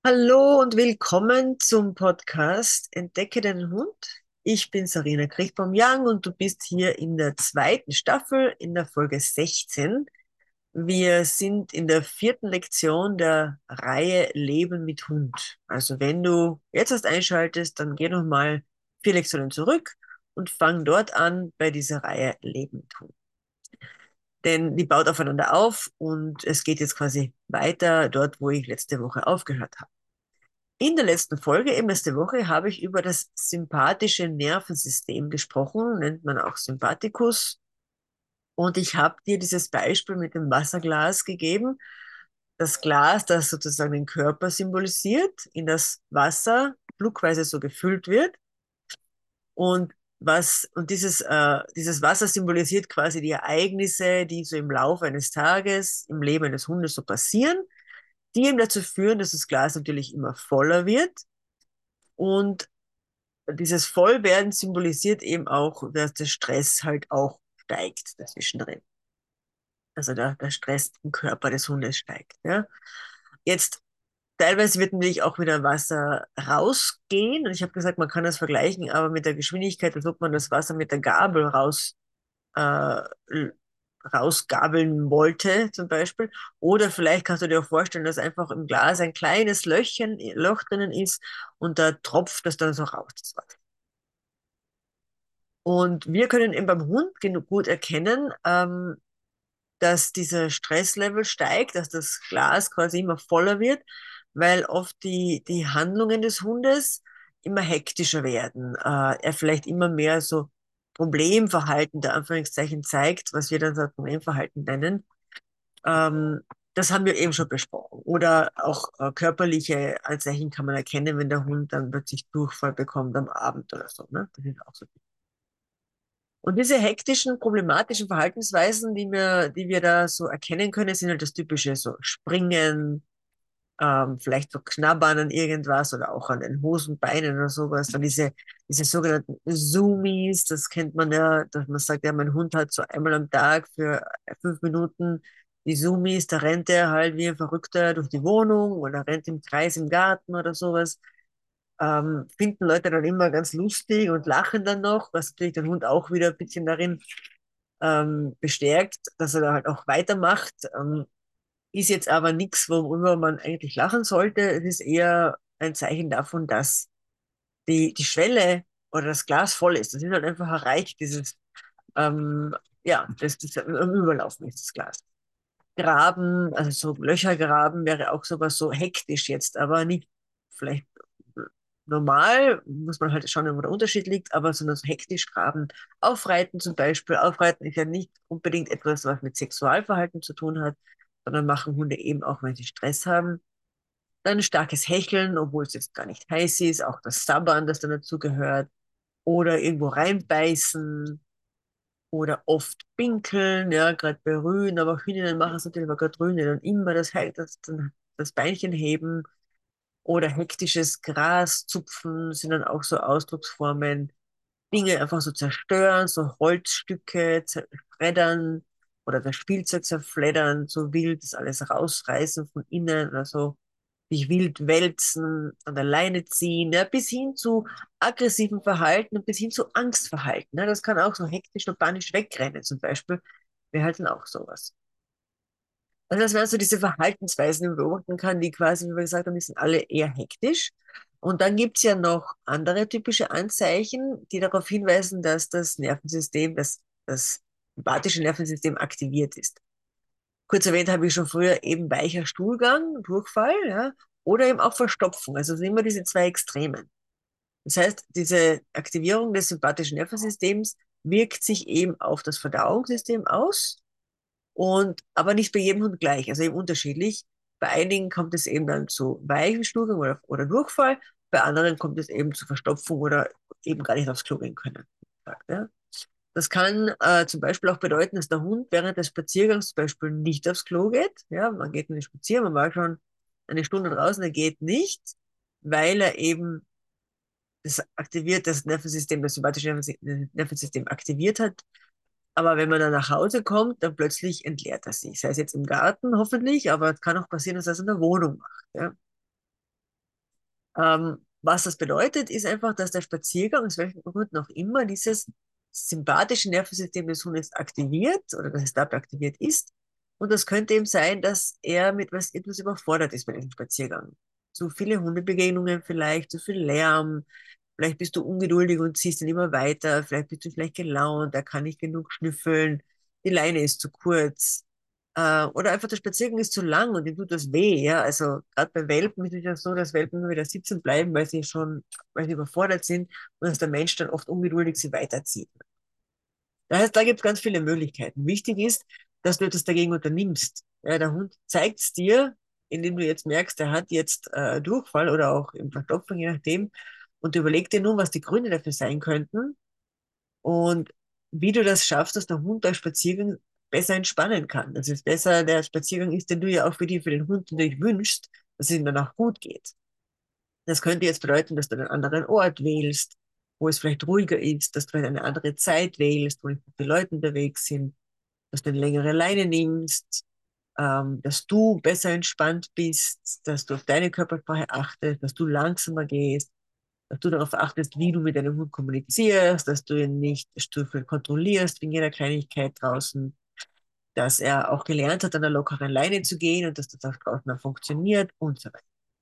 Hallo und willkommen zum Podcast Entdecke deinen Hund. Ich bin Sarina Kriechbaum-Young und du bist hier in der zweiten Staffel in der Folge 16. Wir sind in der vierten Lektion der Reihe Leben mit Hund. Also wenn du jetzt erst einschaltest, dann geh noch mal 4 Lektionen zurück und fang dort an bei dieser Reihe Leben mit Hund. Denn die baut aufeinander auf und es geht jetzt quasi weiter dort, wo ich letzte Woche aufgehört habe. In der letzten Folge, eben letzte Woche, habe ich über das sympathische Nervensystem gesprochen, nennt man auch Sympathikus. Und ich habe dir dieses Beispiel mit dem Wasserglas gegeben. Das Glas, das sozusagen den Körper symbolisiert, in das Wasser flugweise so gefüllt wird. Und dieses Wasser symbolisiert quasi die Ereignisse, die so im Laufe eines Tages im Leben eines Hundes so passieren, die eben dazu führen, dass das Glas natürlich immer voller wird. Und dieses Vollwerden symbolisiert eben auch, dass der Stress halt auch steigt dazwischendrin. Also der Stress im Körper des Hundes steigt. Ja. Jetzt teilweise wird natürlich auch wieder Wasser rausgehen. Und ich habe gesagt, man kann das vergleichen, aber mit der Geschwindigkeit, als ob man das Wasser mit der Gabel äh, rausgabeln wollte, zum Beispiel. Oder vielleicht kannst du dir auch vorstellen, dass einfach im Glas ein kleines Loch drinnen ist und da tropft das dann so raus. Das Wasser. Und wir können eben beim Hund genug gut erkennen, dass dieser Stresslevel steigt, dass das Glas quasi immer voller wird, weil oft die Handlungen des Hundes immer hektischer werden. Er vielleicht immer mehr so Problemverhalten, der Anführungszeichen, zeigt, was wir dann so Problemverhalten nennen. Ähm, Das haben wir eben schon besprochen. Oder auch körperliche Anzeichen kann man erkennen, wenn der Hund dann plötzlich Durchfall bekommt am Abend oder so. Ne? Das ist auch so. Und diese hektischen, problematischen Verhaltensweisen, die wir da so erkennen können, sind halt das typische so Springen, vielleicht so Knabbern an irgendwas oder auch an den Hosenbeinen oder sowas. Dann diese sogenannten Zoomies, das kennt man ja, dass man sagt, ja, mein Hund hat so einmal am Tag für 5 Minuten die Zoomies, da rennt er halt wie ein Verrückter durch die Wohnung oder rennt im Kreis im Garten oder sowas. Finden Leute dann immer ganz lustig und lachen dann noch, was natürlich den Hund auch wieder ein bisschen darin bestärkt, dass er da halt auch weitermacht. Ist jetzt aber nichts, worüber man eigentlich lachen sollte. Es ist eher ein Zeichen davon, dass die Schwelle oder das Glas voll ist. Das ist halt einfach erreicht, ja, das am Überlaufen ist das Glas. Graben, also so Löcher graben wäre auch sowas so hektisch jetzt, aber nicht vielleicht normal, muss man halt schauen, wo der Unterschied liegt, aber sondern so hektisch graben. Aufreiten zum Beispiel. Aufreiten ist ja nicht unbedingt etwas, was mit Sexualverhalten zu tun hat, sondern machen Hunde eben auch, wenn sie Stress haben. Dann starkes Hecheln, obwohl es jetzt gar nicht heiß ist, auch das Sabbern, das dann dazu gehört. Oder irgendwo reinbeißen oder oft pinkeln, ja, gerade bei Rühen, aber auch Hündinnen machen es natürlich, aber gerade Rühen, die dann immer das Beinchen heben oder hektisches Gras zupfen sind dann auch so Ausdrucksformen. Dinge einfach so zerstören, so Holzstücke zerschreddern oder das Spielzeug zerfleddern, so wild das alles rausreißen von innen oder so, sich wild wälzen, an der Leine ziehen, ja, bis hin zu aggressiven Verhalten und bis hin zu Angstverhalten. Ja, das kann auch so hektisch und panisch wegrennen zum Beispiel, wäre halt dann auch sowas. Also das wären so diese Verhaltensweisen, die man beobachten kann, die quasi, wie wir gesagt haben, die sind alle eher hektisch. Und dann gibt's ja noch andere typische Anzeichen, die darauf hinweisen, dass das Nervensystem, das sympathische Nervensystem aktiviert ist. Kurz erwähnt habe ich schon früher eben weicher Stuhlgang, Durchfall, ja, oder eben auch Verstopfung. Also es sind immer diese zwei Extremen. Das heißt, diese Aktivierung des sympathischen Nervensystems wirkt sich eben auf das Verdauungssystem aus und aber nicht bei jedem Hund gleich, also eben unterschiedlich. Bei einigen kommt es eben dann zu Weichenstuhlgang oder Durchfall, bei anderen kommt es eben zu Verstopfung oder eben gar nicht aufs Klo gehen können. Ja. Das kann zum Beispiel auch bedeuten, dass der Hund während des Spaziergangs zum Beispiel nicht aufs Klo geht. Ja, man geht nicht spazieren, man war schon eine Stunde draußen, er geht nicht, weil er eben das Nervensystem, das sympathische Nervensystem aktiviert hat, aber wenn man dann nach Hause kommt, dann plötzlich entleert er sich. Sei es jetzt im Garten hoffentlich, aber es kann auch passieren, dass er es in der Wohnung macht. Ja? Was das bedeutet, ist einfach, dass der Spaziergang, aus welchen Gründen auch immer, dieses sympathische Nervensystem des Hundes aktiviert oder dass es dabei aktiviert ist. Und das könnte eben sein, dass er mit was etwas überfordert ist bei diesem Spaziergang. Zu viele Hundebegegnungen vielleicht, zu viel Lärm, vielleicht bist du ungeduldig und ziehst dann immer weiter, vielleicht bist du schlecht gelaunt, er kann nicht genug schnüffeln, die Leine ist zu kurz. Oder einfach der Spaziergang ist zu lang und ihm tut das weh, ja. Also gerade bei Welpen ist es ja so, dass Welpen nur wieder sitzen bleiben, weil sie überfordert sind und dass der Mensch dann oft ungeduldig sie weiterzieht. Das heißt, da gibt es ganz viele Möglichkeiten. Wichtig ist, dass du etwas dagegen unternimmst. Ja, der Hund zeigt es dir, indem du jetzt merkst, er hat jetzt Durchfall oder auch im Verstopfung, je nachdem, und du überleg dir nun, was die Gründe dafür sein könnten und wie du das schaffst, dass der Hund beim Spaziergang besser entspannen kann. Dass es besser der Spaziergang ist, den du ja auch für den Hund natürlich wünschst, dass es ihm danach gut geht. Das könnte jetzt bedeuten, dass du einen anderen Ort wählst, wo es vielleicht ruhiger ist, dass du eine andere Zeit wählst, wo nicht so viele Leute unterwegs sind, dass du eine längere Leine nimmst, dass du besser entspannt bist, dass du auf deine Körpersprache achtest, dass du langsamer gehst, dass du darauf achtest, wie du mit deinem Hund kommunizierst, dass du ihn nicht stufenweise kontrollierst wegen jeder Kleinigkeit draußen, dass er auch gelernt hat, an der lockeren Leine zu gehen und dass das auch draußen auch funktioniert und so weiter.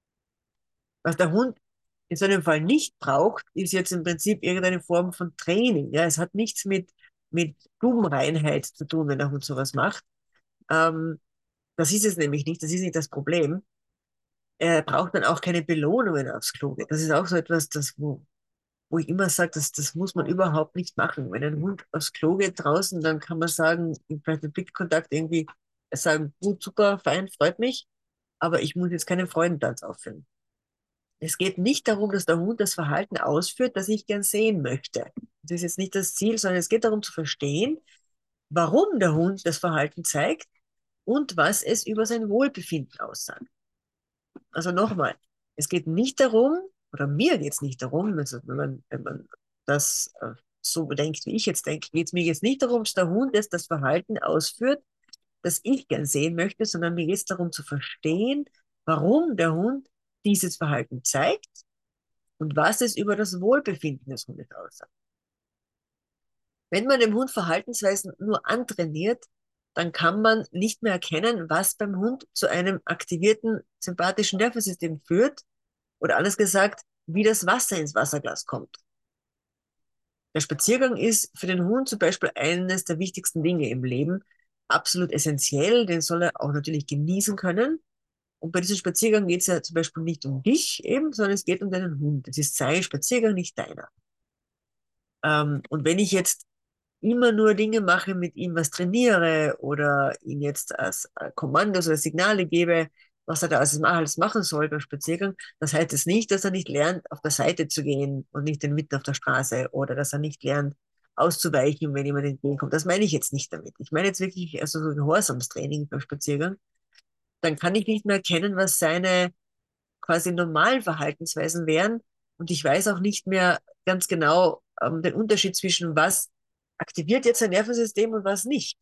Was der Hund in so einem Fall nicht braucht, ist jetzt im Prinzip irgendeine Form von Training. Ja, es hat nichts mit Stubenreinheit zu tun, wenn der Hund sowas macht. Ähm, Das ist es nämlich nicht, das ist nicht das Problem. Er braucht dann auch keine Belohnungen aufs Klo geht. Das ist auch so etwas, wo ich immer sage, das muss man überhaupt nicht machen. Wenn ein Hund aufs Klo geht draußen, dann kann man sagen, vielleicht den Blickkontakt irgendwie sagen, gut, super, fein, freut mich, aber ich muss jetzt keinen Freudentanz aufführen. Es geht nicht darum, dass der Hund das Verhalten ausführt, das ich gern sehen möchte. Das ist jetzt nicht das Ziel, sondern es geht darum zu verstehen, warum der Hund das Verhalten zeigt und was es über sein Wohlbefinden aussagt. Also nochmal, es geht nicht darum, oder mir geht es nicht darum, also wenn man das so denkt, wie ich jetzt denke, geht es mir jetzt nicht darum, dass der Hund jetzt das Verhalten ausführt, das ich gern sehen möchte, sondern mir geht es darum zu verstehen, warum der Hund dieses Verhalten zeigt und was es über das Wohlbefinden des Hundes aussagt. Wenn man dem Hund Verhaltensweisen nur antrainiert, dann kann man nicht mehr erkennen, was beim Hund zu einem aktivierten sympathischen Nervensystem führt oder anders gesagt, wie das Wasser ins Wasserglas kommt. Der Spaziergang ist für den Hund zum Beispiel eines der wichtigsten Dinge im Leben, absolut essentiell, den soll er auch natürlich genießen können. Und bei diesem Spaziergang geht es ja zum Beispiel nicht um dich eben, sondern es geht um deinen Hund. Es ist sein Spaziergang, nicht deiner. Und wenn ich jetzt immer nur Dinge mache, mit ihm was trainiere oder ihn jetzt als Kommandos oder Signale gebe, was er da alles machen soll beim Spaziergang, das heißt es nicht, dass er nicht lernt, auf der Seite zu gehen und nicht mitten auf der Straße oder dass er nicht lernt, auszuweichen, wenn jemand entgegenkommt. Das meine ich jetzt nicht damit. Ich meine jetzt wirklich also so Gehorsamstraining beim Spaziergang. Dann kann ich nicht mehr erkennen, was seine quasi normalen Verhaltensweisen wären. Und ich weiß auch nicht mehr ganz genau den Unterschied zwischen was aktiviert jetzt sein Nervensystem und was nicht.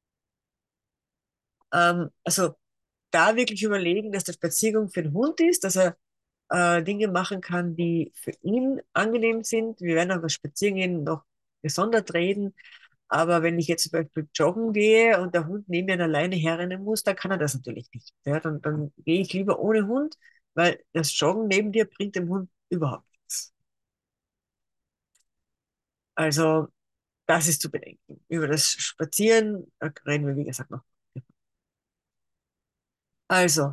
Also da wirklich überlegen, dass der Spaziergang für den Hund ist, dass er Dinge machen kann, die für ihn angenehm sind. Wir werden auch über Spazierengehen noch gesondert reden. Aber wenn ich jetzt zum Beispiel joggen gehe und der Hund neben mir alleine herrennen muss, dann kann er das natürlich nicht. Ja, dann gehe ich lieber ohne Hund, weil das Joggen neben dir bringt dem Hund überhaupt nichts. Also das ist zu bedenken. Über das Spazieren reden wir, wie gesagt, noch. Also,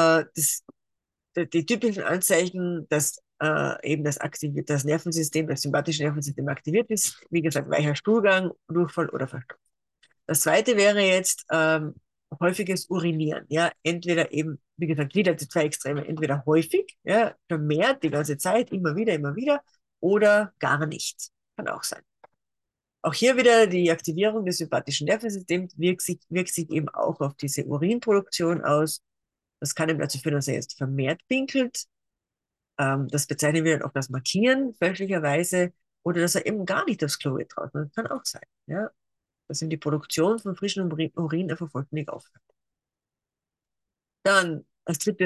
die typischen Anzeichen, dass eben das Nervensystem, das sympathische Nervensystem aktiviert ist, wie gesagt, weicher Stuhlgang, Durchfall oder Verstopfung. Das zweite wäre jetzt häufiges Urinieren. Ja, entweder eben, wie gesagt, wieder die zwei Extreme, entweder häufig, ja, vermehrt die ganze Zeit, immer wieder, oder gar nicht. Kann auch sein. Auch hier wieder die Aktivierung des sympathischen Nervensystems wirkt sich eben auch auf diese Urinproduktion aus. Das kann eben dazu führen, dass er jetzt vermehrt pinkelt. Das bezeichnen wir dann auch als Markieren, fälschlicherweise, oder dass er eben gar nicht aufs Klo geht draußen. Das kann auch sein. Ja? Dass ihm die Produktion von frischem Urin einfach vollständig aufhört. Dann als drittes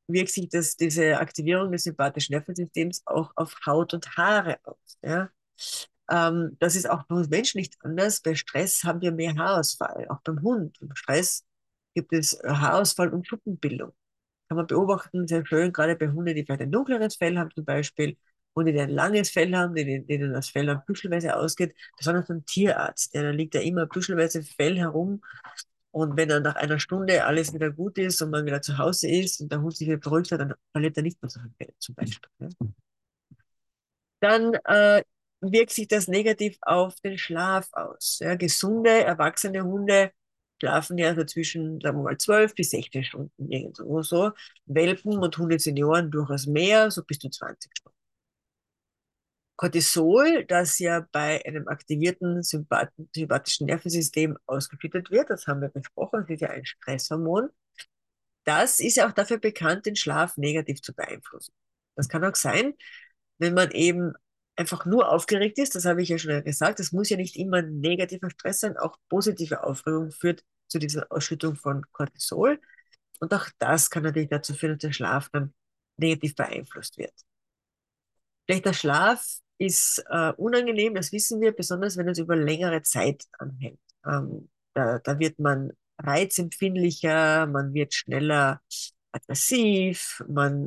wirkt sich diese Aktivierung des sympathischen Nervensystems auch auf Haut und Haare aus. Ja? Das ist auch bei uns Menschen nicht anders. Bei Stress haben wir mehr Haarausfall, auch beim Hund. Beim Stress gibt es Haarausfall und Schuppenbildung. Kann man beobachten, sehr schön, gerade bei Hunden, die vielleicht ein dunkleres Fell haben zum Beispiel, Hunde, die ein langes Fell haben, denen das Fell dann büschelweise ausgeht, besonders beim Tierarzt, ja, da liegt ja immer büschelweise Fell herum und wenn dann nach einer Stunde alles wieder gut ist und man wieder zu Hause ist und der Hund sich wieder beruhigt hat, dann verliert er nicht mehr so viel Fell zum Beispiel. Ja. Dann wirkt sich das negativ auf den Schlaf aus. Ja. Gesunde, erwachsene Hunde schlafen ja so zwischen, sagen wir mal, 12 bis 16 Stunden irgendwo so. Welpen und Hunde Senioren durchaus mehr, so bis zu 20 Stunden. Cortisol, das ja bei einem aktivierten sympathischen Nervensystem ausgeschüttet wird, das haben wir besprochen, das ist ja ein Stresshormon, das ist ja auch dafür bekannt, den Schlaf negativ zu beeinflussen. Das kann auch sein, wenn man eben einfach nur aufgeregt ist, das habe ich ja schon gesagt, das muss ja nicht immer negativer Stress sein, auch positive Aufregung führt zu dieser Ausschüttung von Cortisol. Und auch das kann natürlich dazu führen, dass der Schlaf dann negativ beeinflusst wird. Schlechter Schlaf ist unangenehm, das wissen wir, besonders wenn es über längere Zeit anhält. Da wird man reizempfindlicher, man wird schneller aggressiv,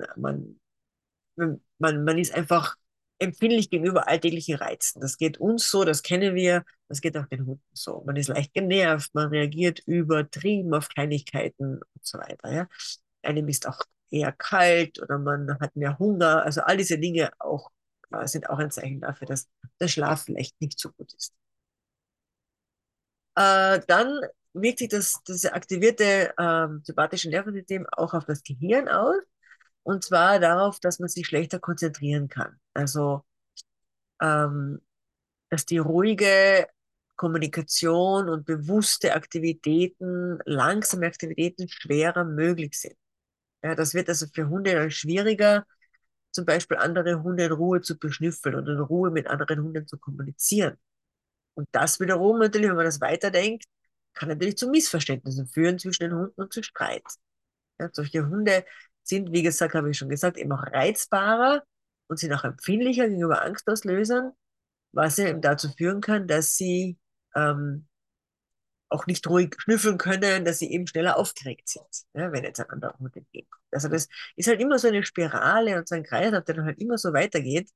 man ist einfach empfindlich gegenüber alltäglichen Reizen. Das geht uns so, das kennen wir, das geht auch den Hunden so. Man ist leicht genervt, man reagiert übertrieben auf Kleinigkeiten und so weiter. Ja. Einem ist auch eher kalt oder man hat mehr Hunger. Also all diese Dinge auch, sind auch ein Zeichen dafür, dass der Schlaf vielleicht nicht so gut ist. Dann wirkt sich das aktivierte sympathische Nervensystem auch auf das Gehirn aus. Und zwar darauf, dass man sich schlechter konzentrieren kann. Also, ähm, dass die ruhige Kommunikation und bewusste Aktivitäten, langsame Aktivitäten schwerer möglich sind. Ja, das wird also für Hunde dann schwieriger, zum Beispiel andere Hunde in Ruhe zu beschnüffeln und in Ruhe mit anderen Hunden zu kommunizieren. Und das wiederum natürlich, wenn man das weiterdenkt, kann natürlich zu Missverständnissen führen zwischen den Hunden und zu Streit. Ja, solche Hunde sind, wie gesagt, habe ich schon gesagt, eben auch reizbarer und sind auch empfindlicher gegenüber Angstauslösern, was ja eben dazu führen kann, dass sie ähm, auch nicht ruhig schnüffeln können, dass sie eben schneller aufgeregt sind, ja, wenn jetzt ein anderer Hund entgegenkommt. Also das ist halt immer so eine Spirale und so ein Kreislauf, der dann halt immer so weitergeht,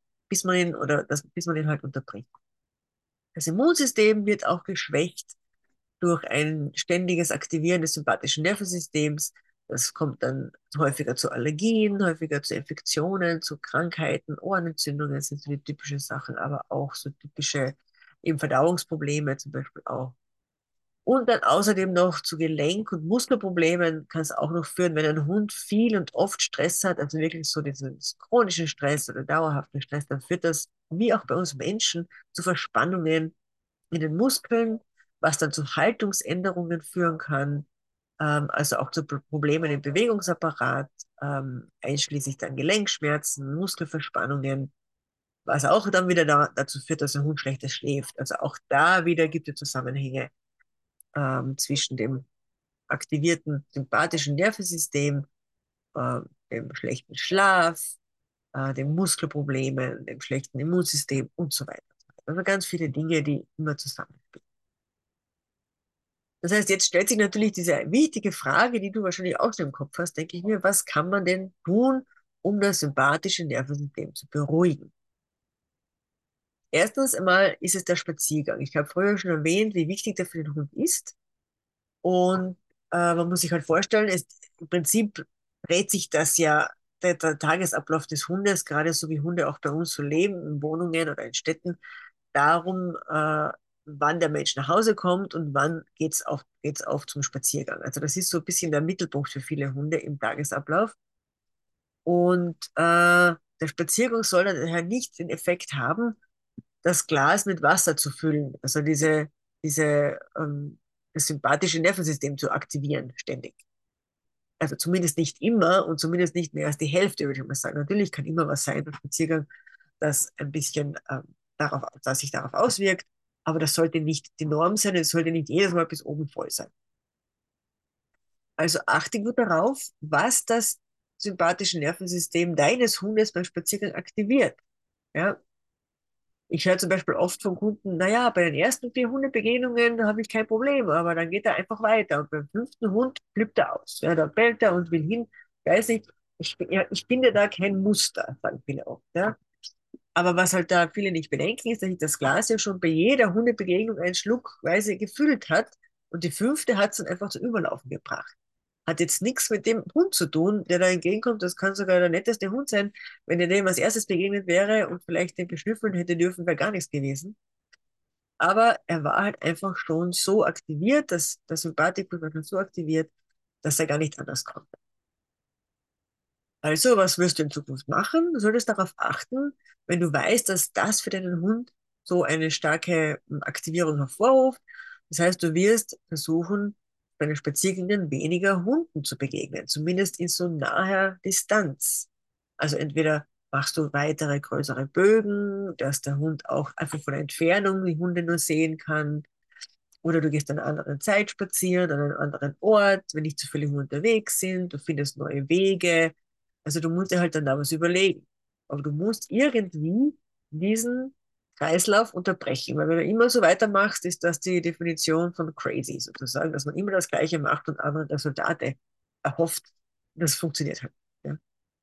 bis man ihn halt unterbricht. Das Immunsystem wird auch geschwächt durch ein ständiges Aktivieren des sympathischen Nervensystems. Das kommt dann häufiger zu Allergien, häufiger zu Infektionen, zu Krankheiten, Ohrenentzündungen sind so die typischen Sachen, aber auch so typische eben Verdauungsprobleme zum Beispiel auch. Und dann außerdem noch zu Gelenk- und Muskelproblemen kann es auch noch führen, wenn ein Hund viel und oft Stress hat, also wirklich so diesen chronischen Stress oder dauerhaften Stress, dann führt das, wie auch bei uns Menschen, zu Verspannungen in den Muskeln, was dann zu Haltungsänderungen führen kann, also auch zu Problemen im Bewegungsapparat, einschließlich dann Gelenkschmerzen, Muskelverspannungen, was auch dann wieder dazu führt, dass ein Hund schlechter schläft. Also auch da wieder gibt es Zusammenhänge zwischen dem aktivierten sympathischen Nervensystem, dem schlechten Schlaf, den Muskelproblemen, dem schlechten Immunsystem und so weiter. Also ganz viele Dinge, die immer zusammenspielen. Das heißt, jetzt stellt sich natürlich diese wichtige Frage, die du wahrscheinlich auch schon im Kopf hast, denke ich mir, was kann man denn tun, um das sympathische Nervensystem zu beruhigen? Erstens einmal ist es der Spaziergang. Ich habe früher schon erwähnt, wie wichtig der für den Hund ist. Und man muss sich halt vorstellen, im Prinzip dreht sich das ja, der Tagesablauf des Hundes, gerade so wie Hunde auch bei uns so leben, in Wohnungen oder in Städten, darum, wann der Mensch nach Hause kommt und wann geht's auf zum Spaziergang. Also das ist so ein bisschen der Mittelpunkt für viele Hunde im Tagesablauf. Und der Spaziergang soll daher nicht den Effekt haben, das Glas mit Wasser zu füllen, also das sympathische Nervensystem zu aktivieren ständig. Also zumindest nicht immer und zumindest nicht mehr als die Hälfte, würde ich mal sagen. Natürlich kann immer was sein beim Spaziergang, das ein bisschen das sich darauf auswirkt, aber das sollte nicht die Norm sein, es sollte nicht jedes Mal bis oben voll sein. Also achte gut darauf, was das sympathische Nervensystem deines Hundes beim Spaziergang aktiviert. Ja, ich höre zum Beispiel oft von Kunden, naja, bei den ersten 4 Hundebegegnungen habe ich kein Problem, aber dann geht er einfach weiter. Und beim 5. Hund flippt er aus. Ja, da bellt er und will hin. Weiß nicht, ja, ich finde da kein Muster, sagen viele oft. Ja. Aber was halt da viele nicht bedenken, ist, dass sich das Glas ja schon bei jeder Hundebegegnung einen Schluckweise gefüllt hat und die 5. hat es dann einfach zum Überlaufen gebracht. Hat jetzt nichts mit dem Hund zu tun, der da entgegenkommt. Das kann sogar der netteste Hund sein. Wenn er dem als erstes begegnet wäre und vielleicht den beschnüffeln hätte dürfen, wäre gar nichts gewesen. Aber er war halt einfach schon so aktiviert, dass der Sympathikus war schon so aktiviert, dass er gar nicht anders konnte. Also, was wirst du in Zukunft machen? Du solltest darauf achten, wenn du weißt, dass das für deinen Hund so eine starke Aktivierung hervorruft. Das heißt, du wirst versuchen, bei den Spaziergängen weniger Hunden zu begegnen, zumindest in so naher Distanz. Also entweder machst du weitere, größere Bögen, dass der Hund auch einfach von der Entfernung die Hunde nur sehen kann. Oder du gehst an einer anderen Zeit spazieren, an einem anderen Ort, wenn nicht zu viele Hunde unterwegs sind, du findest neue Wege. Also du musst dir halt dann da was überlegen. Aber du musst irgendwie diesen Kreislauf unterbrechen, weil wenn du immer so weitermachst, ist das die Definition von crazy sozusagen, dass man immer das Gleiche macht und andere Resultate erhofft. Das funktioniert halt. Ja.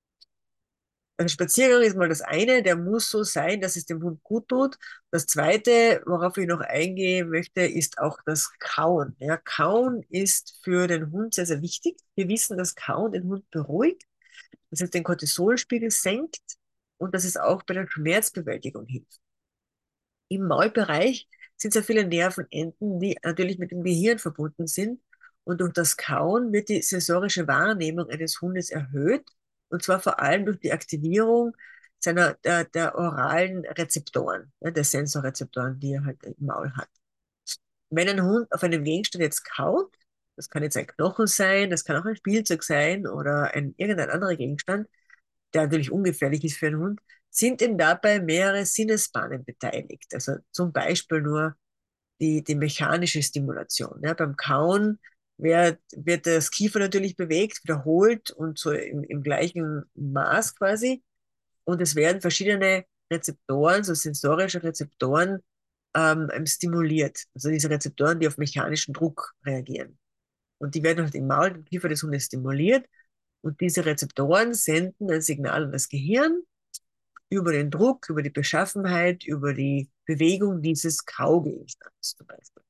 Ein Spaziergang ist mal das eine, der muss so sein, dass es dem Hund gut tut. Das zweite, worauf ich noch eingehen möchte, ist auch das Kauen. Ja, Kauen ist für den Hund sehr, sehr wichtig. Wir wissen, dass Kauen den Hund beruhigt, dass es den Cortisolspiegel senkt und dass es auch bei der Schmerzbewältigung hilft. Im Maulbereich sind sehr viele Nervenenden, die natürlich mit dem Gehirn verbunden sind. Und durch das Kauen wird die sensorische Wahrnehmung eines Hundes erhöht. Und zwar vor allem durch die Aktivierung der oralen Rezeptoren, ja, der Sensorrezeptoren, die er halt im Maul hat. Wenn ein Hund auf einem Gegenstand jetzt kaut, das kann jetzt ein Knochen sein, das kann auch ein Spielzeug sein oder irgendein anderer Gegenstand, der natürlich ungefährlich ist für einen Hund, sind eben dabei mehrere Sinnesbahnen beteiligt. Also zum Beispiel nur die mechanische Stimulation. Ja, beim Kauen wird das Kiefer natürlich bewegt, wiederholt und so im gleichen Maß quasi. Und es werden verschiedene Rezeptoren, so sensorische Rezeptoren, stimuliert. Also diese Rezeptoren, die auf mechanischen Druck reagieren. Und die werden halt im Maul, im Kiefer des Hundes stimuliert. Und diese Rezeptoren senden ein Signal an das Gehirn über den Druck, über die Beschaffenheit, über die Bewegung dieses Kaugegenstands zum Beispiel.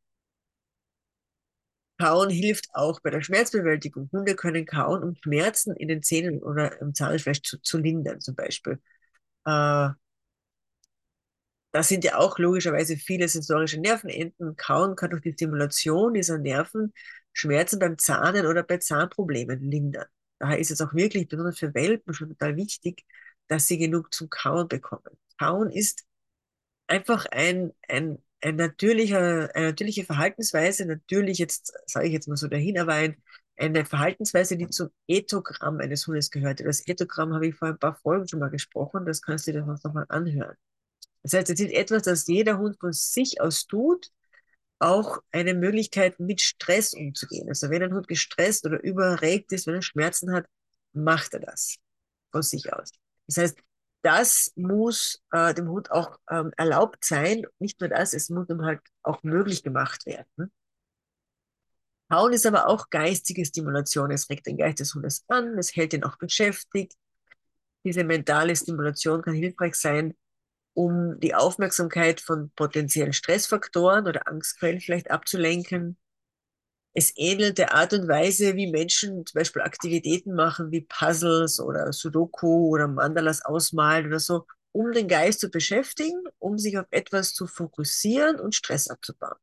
Kauen hilft auch bei der Schmerzbewältigung. Hunde können kauen, um Schmerzen in den Zähnen oder im Zahnfleisch zu lindern, zum Beispiel. Äh, Da sind ja auch logischerweise viele sensorische Nervenenden. Kauen kann durch die Stimulation dieser Nerven Schmerzen beim Zahnen oder bei Zahnproblemen lindern. Daher ist es auch wirklich, besonders für Welpen, schon total wichtig, dass sie genug zum Kauen bekommen. Kauen ist einfach eine natürliche Verhaltensweise, natürlich jetzt, sage ich jetzt mal so dahin, aber eine Verhaltensweise, die zum Ethogramm eines Hundes gehört. Über das Ethogramm habe ich vor ein paar Folgen schon mal gesprochen, das kannst du dir noch mal anhören. Das heißt, es ist etwas, das jeder Hund von sich aus tut, auch eine Möglichkeit, mit Stress umzugehen. Also wenn ein Hund gestresst oder überregt ist, wenn er Schmerzen hat, macht er das von sich aus. Das heißt, das muss dem Hund auch erlaubt sein. Nicht nur das, es muss ihm halt auch möglich gemacht werden. Kauen ist aber auch geistige Stimulation. Es regt den Geist des Hundes an, es hält ihn auch beschäftigt. Diese mentale Stimulation kann hilfreich sein, um die Aufmerksamkeit von potenziellen Stressfaktoren oder Angstquellen vielleicht abzulenken. Es ähnelt der Art und Weise, wie Menschen zum Beispiel Aktivitäten machen, wie Puzzles oder Sudoku oder Mandalas ausmalen oder so, um den Geist zu beschäftigen, um sich auf etwas zu fokussieren und Stress abzubauen.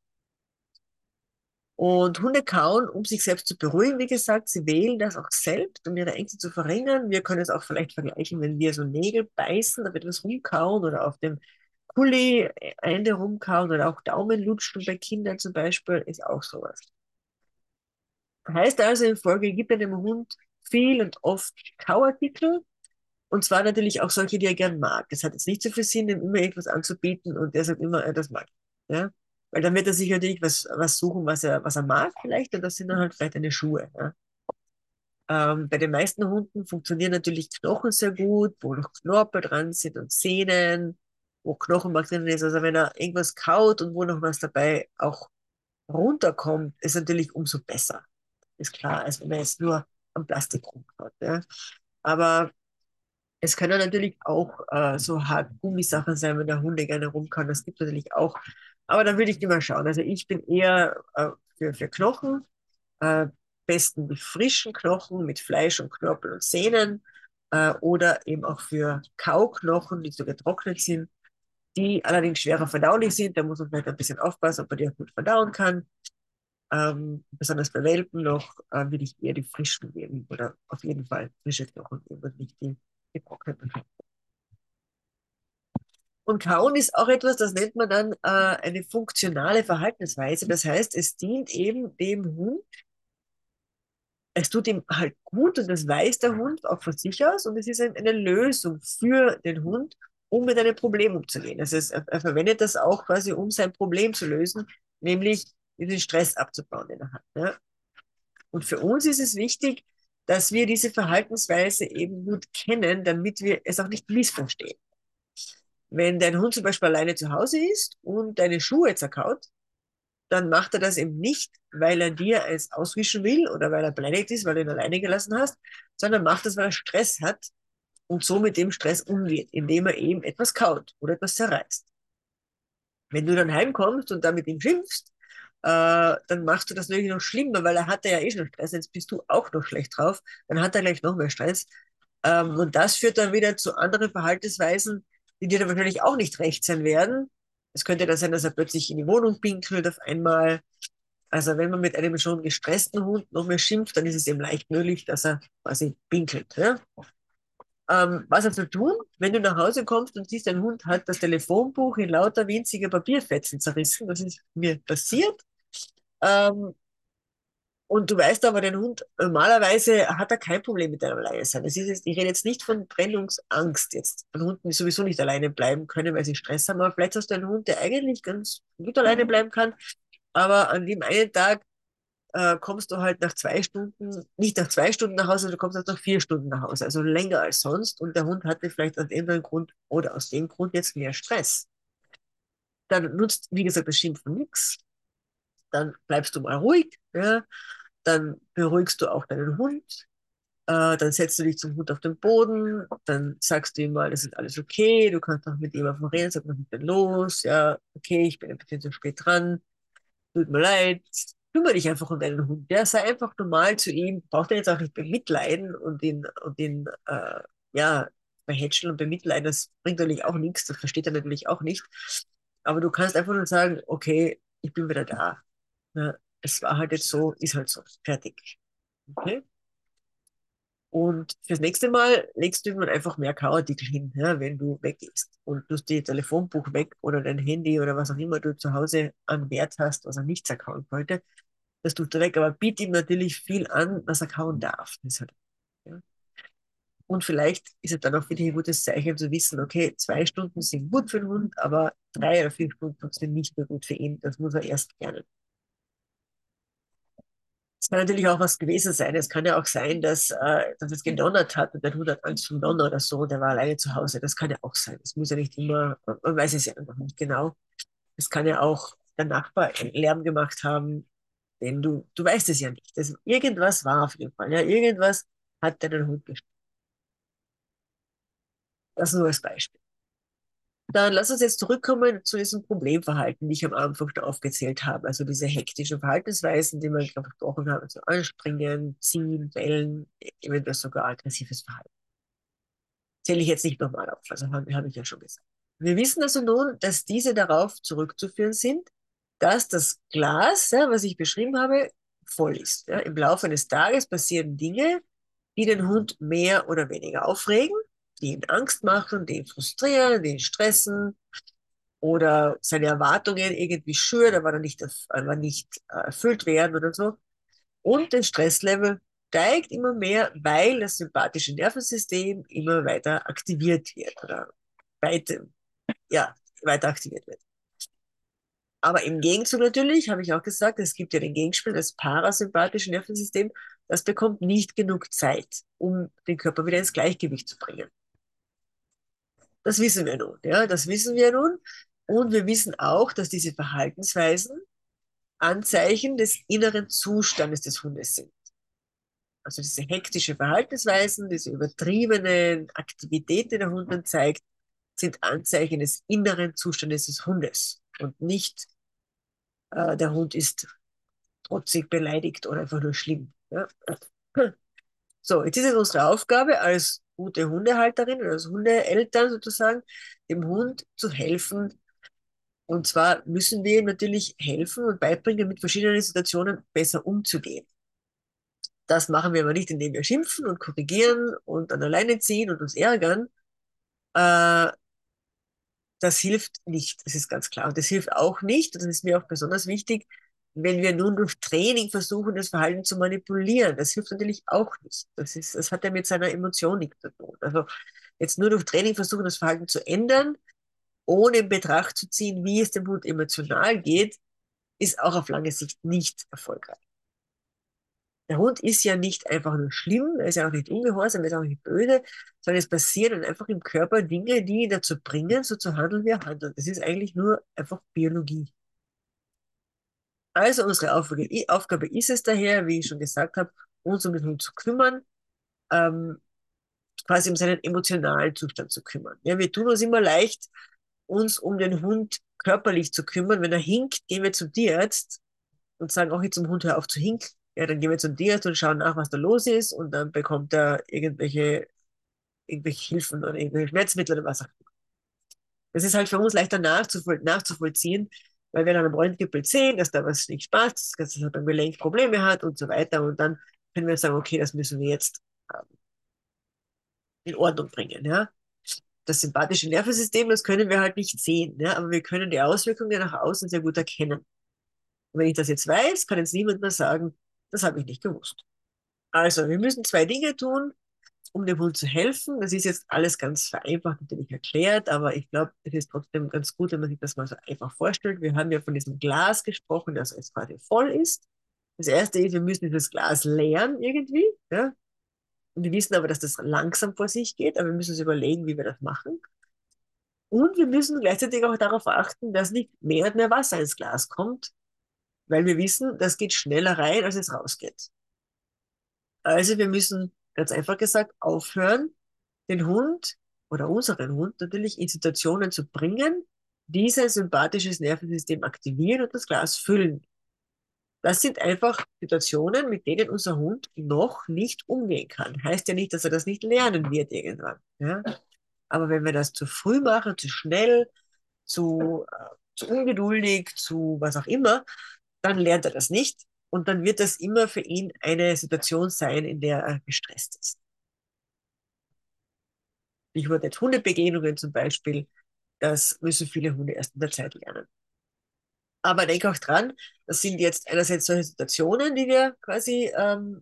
Und Hunde kauen, um sich selbst zu beruhigen. Wie gesagt, sie wählen das auch selbst, um ihre Ängste zu verringern. Wir können es auch vielleicht vergleichen, wenn wir so Nägel beißen, da wird was rumkauen oder auf dem Kuli-Ende rumkauen oder auch Daumen lutschen bei Kindern zum Beispiel, ist auch sowas. Heißt also in Folge, gib deinem Hund viel und oft Kauartikel und zwar natürlich auch solche, die er gern mag. Es hat jetzt nicht so viel Sinn, ihm immer etwas anzubieten und der sagt immer, das mag. Ja? Weil dann wird er sich natürlich was suchen, was er mag vielleicht und das sind dann halt vielleicht eine Schuhe. Ja? Bei den meisten Hunden funktionieren natürlich Knochen sehr gut, wo noch Knorpel dran sind und Sehnen, wo Knochenmark drin ist. Also wenn er irgendwas kaut und wo noch was dabei auch runterkommt, ist natürlich umso besser. Ist klar, als wenn er jetzt nur am Plastik rumkaut. Ja. Aber es können natürlich auch so hart Gummisachen sein, wenn der Hunde gerne rumkauen. Das gibt es natürlich auch. Aber da würde ich immer schauen. Also ich bin eher für Knochen, äh, besten mit frischen Knochen, mit Fleisch und Knorpel und Sehnen, oder eben auch für Kauknochen, die so getrocknet sind, die allerdings schwerer verdaulich sind. Da muss man vielleicht ein bisschen aufpassen, ob man die auch gut verdauen kann. Besonders bei Welpen noch würde ich eher die frischen nehmen oder auf jeden Fall frische Knochen nehmen und nicht die getrockneten. Und Kauen ist auch etwas, das nennt man dann eine funktionale Verhaltensweise. Das heißt, es dient eben dem Hund, es tut ihm halt gut und das weiß der Hund auch von sich aus und es ist eine Lösung für den Hund, um mit einem Problem umzugehen. Das heißt, er verwendet das auch quasi, um sein Problem zu lösen, nämlich den Stress abzubauen, den er hat. Ja? Und für uns ist es wichtig, dass wir diese Verhaltensweise eben gut kennen, damit wir es auch nicht missverstehen. Wenn dein Hund zum Beispiel alleine zu Hause ist und deine Schuhe zerkaut, dann macht er das eben nicht, weil er dir eins auswischen will oder weil er beleidigt ist, weil du ihn alleine gelassen hast, sondern macht das, weil er Stress hat und so mit dem Stress umgeht, indem er eben etwas kaut oder etwas zerreißt. Wenn du dann heimkommst und dann mit ihm schimpfst, dann machst du das natürlich noch schlimmer, weil er hatte ja eh schon Stress, jetzt bist du auch noch schlecht drauf, dann hat er gleich noch mehr Stress. Und das führt dann wieder zu anderen Verhaltensweisen, die dir dann wahrscheinlich auch nicht recht sein werden. Es könnte dann sein, dass er plötzlich in die Wohnung pinkelt auf einmal. Also wenn man mit einem schon gestressten Hund noch mehr schimpft, dann ist es eben leicht möglich, dass er quasi pinkelt. Ja? Was also tun, wenn du nach Hause kommst und siehst, dein Hund hat das Telefonbuch in lauter winzige Papierfetzen zerrissen, das ist mir passiert. Ähm, und du weißt aber, dein Hund, normalerweise hat er kein Problem mit deinem Alleinsein. Das ist jetzt, ich rede jetzt nicht von Trennungsangst jetzt, von Hunden, die sowieso nicht alleine bleiben können, weil sie Stress haben, aber vielleicht hast du einen Hund, der eigentlich ganz gut alleine bleiben kann, aber an dem einen Tag kommst du halt nach 2 Stunden, nicht nach 2 Stunden nach Hause, du kommst halt nach 4 Stunden nach Hause, also länger als sonst und der Hund hatte vielleicht aus irgendeinem Grund oder aus dem Grund jetzt mehr Stress. Dann nutzt, wie gesagt, das Schimpfen nichts, dann bleibst du mal ruhig, ja? Dann beruhigst du auch deinen Hund, dann setzt du dich zum Hund auf den Boden, dann sagst du ihm mal, das ist alles okay, du kannst noch mit ihm auf dem Reden, sag, was ist denn los, ja, okay, ich bin ein bisschen zu spät dran, tut mir leid, kümmere dich einfach um deinen Hund. Der sei einfach normal zu ihm, braucht er jetzt auch nicht bemitleiden und ihn ja, verhätscheln und bemitleiden, das bringt natürlich auch nichts, das versteht er natürlich auch nicht. Aber du kannst einfach nur sagen, okay, ich bin wieder da. Ja, es war halt jetzt so, ist halt so, fertig. Okay? Und fürs nächste Mal legst du ihm dann einfach mehr Kauartikel hin, ja, wenn du weggehst. Und tust dir Telefonbuch weg oder dein Handy oder was auch immer du zu Hause an Wert hast, was er nicht zerkauen wollte, das tust du weg. Aber biet ihm natürlich viel an, was er kauen darf. Das ist halt, ja. Und vielleicht ist es dann auch für dich ein gutes Zeichen zu wissen, okay, 2 Stunden sind gut für den Hund, aber 3 oder 4 Stunden sind nicht mehr gut für ihn. Das muss er erst lernen. Es kann natürlich auch was gewesen sein. Es kann ja auch sein, dass es gedonnert hat und der Hund hat Angst vom Donner oder so, der war alleine zu Hause. Das kann ja auch sein. Das muss ja nicht immer, man weiß es ja einfach nicht genau. Es kann ja auch der Nachbar einen Lärm gemacht haben, denn du weißt es ja nicht. Irgendwas war auf jeden Fall. Ja, irgendwas hat deinen Hund gestört. Das nur als Beispiel. Dann lass uns jetzt zurückkommen zu diesem Problemverhalten, die ich am Anfang schon aufgezählt habe. Also diese hektischen Verhaltensweisen, die wir gerade besprochen haben, also anspringen, ziehen, bellen, eventuell sogar aggressives Verhalten. Zähle ich jetzt nicht nochmal auf, also habe ich ja schon gesagt. Wir wissen also nun, dass diese darauf zurückzuführen sind, dass das Glas, ja, was ich beschrieben habe, voll ist. Ja. Im Laufe eines Tages passieren Dinge, die den Hund mehr oder weniger aufregen, die ihn Angst machen, die ihn frustrieren, die ihn stressen, oder seine Erwartungen irgendwie schüren, aber nicht erfüllt werden oder so. Und das Stresslevel steigt immer mehr, weil das sympathische Nervensystem immer weiter aktiviert wird oder weiter, ja, weiter aktiviert wird. Aber im Gegenzug natürlich, habe ich auch gesagt, es gibt ja den Gegenspiel, das parasympathische Nervensystem. das bekommt nicht genug Zeit, um den Körper wieder ins Gleichgewicht zu bringen. Das wissen wir nun, ja, das wissen wir nun. Und wir wissen auch, dass diese Verhaltensweisen Anzeichen des inneren Zustandes des Hundes sind. Also diese hektische Verhaltensweisen, diese übertriebenen Aktivitäten, die der Hund dann zeigt, sind Anzeichen des inneren Zustandes des Hundes und nicht der Hund ist trotzig, beleidigt oder einfach nur schlimm. Ja? So, jetzt ist es unsere Aufgabe als gute Hundehalterin oder als Hundeeltern sozusagen, dem Hund zu helfen. Und zwar müssen wir ihm natürlich helfen und beibringen, mit verschiedenen Situationen besser umzugehen. Das machen wir aber nicht, indem wir schimpfen und korrigieren und an der Leine ziehen und uns ärgern. Äh, Das hilft nicht, das ist ganz klar. Und das hilft auch nicht, und das ist mir auch besonders wichtig, wenn wir nun durch Training versuchen, das Verhalten zu manipulieren. Das hilft natürlich auch nicht. Das hat ja mit seiner Emotion nichts zu tun. Also jetzt nur durch Training versuchen, das Verhalten zu ändern, ohne in Betracht zu ziehen, wie es dem Hund emotional geht, ist auch auf lange Sicht nicht erfolgreich. Der Hund ist ja nicht einfach nur schlimm, er ist ja auch nicht ungehorsam, er ist auch nicht böse, sondern es passieren dann einfach im Körper Dinge, die ihn dazu bringen, so zu handeln, wie er handelt. Das ist eigentlich nur einfach Biologie. Also unsere Aufgabe ist es daher, wie ich schon gesagt habe, uns um den Hund zu kümmern, ähm, quasi um seinen emotionalen Zustand zu kümmern. Ja, wir tun uns immer leicht, uns um den Hund körperlich zu kümmern. Wenn er hinkt, gehen wir zum Tierarzt und sagen auch jetzt zum Hund, hör auf zu hinken. Ja, dann gehen wir zum Tierarzt und schauen nach, was da los ist und dann bekommt er irgendwelche Hilfen oder irgendwelche Schmerzmittel oder was auch immer. Das ist halt für uns leichter nachzuvollziehen, weil wir dann am Röntgenbild sehen, dass da was nicht passt, dass er beim Gelenk Probleme hat und so weiter. Und dann können wir sagen, okay, das müssen wir jetzt in Ordnung bringen. Ja? Das sympathische Nervensystem, das können wir halt nicht sehen, ja? Aber wir können die Auswirkungen nach außen sehr gut erkennen. Und wenn ich das jetzt weiß, kann jetzt niemand mehr sagen, das habe ich nicht gewusst. Also, wir müssen zwei Dinge tun, um dem Hund zu helfen. Das ist jetzt alles ganz vereinfacht natürlich erklärt, aber ich glaube, es ist trotzdem ganz gut, wenn man sich das mal so einfach vorstellt. Wir haben ja von diesem Glas gesprochen, das jetzt quasi voll ist. Das erste ist, wir müssen dieses Glas leeren irgendwie. Ja? Und wir wissen aber, dass das langsam vor sich geht, aber wir müssen uns überlegen, wie wir das machen. Und wir müssen gleichzeitig auch darauf achten, dass nicht mehr und mehr Wasser ins Glas kommt, weil wir wissen, das geht schneller rein, als es rausgeht. Also wir müssen ganz einfach gesagt aufhören, den Hund oder unseren Hund natürlich in Situationen zu bringen, die sein sympathisches Nervensystem aktivieren und das Glas füllen. Das sind einfach Situationen, mit denen unser Hund noch nicht umgehen kann. Heißt ja nicht, dass er das nicht lernen wird irgendwann. Ja? Aber wenn wir das zu früh machen, zu schnell, zu ungeduldig, zu was auch immer, dann lernt er das nicht. Und dann wird das immer für ihn eine Situation sein, in der er gestresst ist. Stichwort jetzt Hundebegegnungen zum Beispiel, das müssen viele Hunde erst in der Zeit lernen. Aber denk auch dran, das sind jetzt einerseits solche Situationen, die wir quasi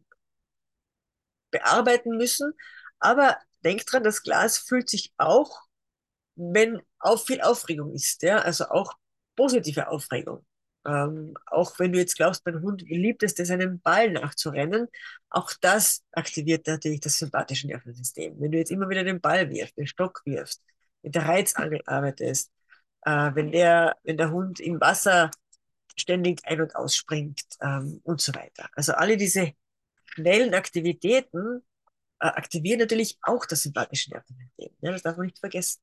bearbeiten müssen. Aber denk dran, das Glas füllt sich auch, wenn auch viel Aufregung ist, ja, also auch positive Aufregung. Auch wenn du jetzt glaubst, mein Hund liebt es, seinem Ball nachzurennen, auch das aktiviert natürlich das sympathische Nervensystem. Wenn du jetzt immer wieder den Ball wirfst, den Stock wirfst, mit der Reizangel arbeitest, wenn der Hund im Wasser ständig ein- und ausspringt und so weiter. Also alle diese schnellen Aktivitäten aktivieren natürlich auch das sympathische Nervensystem. Ja, das darf man nicht vergessen.